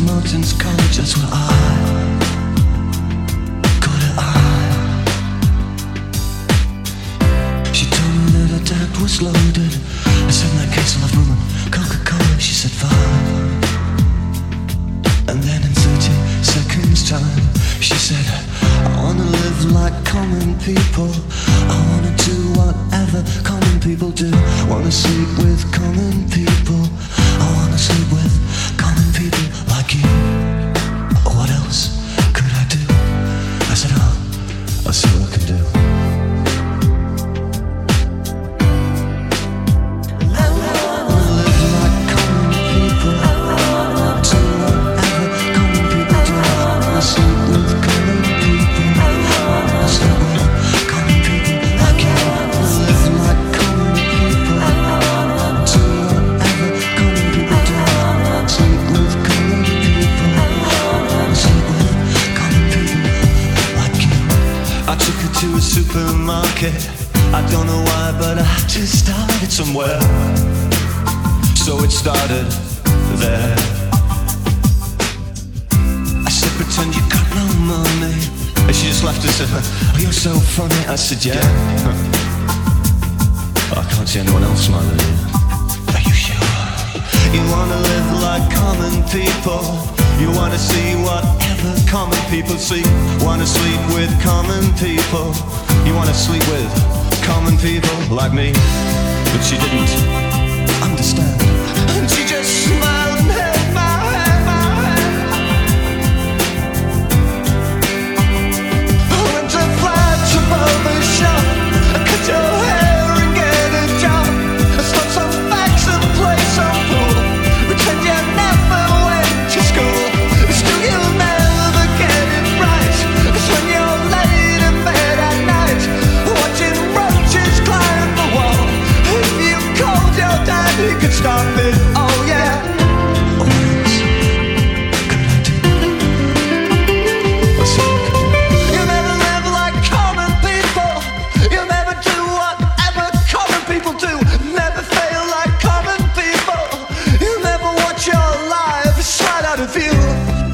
Martin's College, that's where I got it on. She told me that her dad was loaded. I said, in that case I'll have rum and Coca-Cola. She said, fine. And then in 30 seconds time, she said, I wanna live like common people. I wanna do whatever common people do. Wanna sleep with common people. I wanna sleep with common people like you. What else could I do? I said, I'll see what I can do. To a supermarket, I don't know why, but I just started somewhere. So it started there. I said, pretend you got no money. And she just laughed and said, oh, you're so funny. I said, yeah. I can't see anyone else smiling here. Are you sure? You wanna live like common people. You wanna see whatever common people see. Wanna sleep with common people. You wanna sleep with common people like me. But she didn't understand. And she just smiled and held my hand, I went to flats above the shop. Cut your hair and get a job. Stop some facts and play some pool. Pretend you never went to school. Still you'll never get it right. It's when you're laid in bed at night, watching roaches climb the wall. If you called your dad, he could stop it. Oh yeah. What else could I do? What's it? You'll never live like common people. You'll never do whatever common people do. Never fail like common people. You'll never watch your life slide out of view.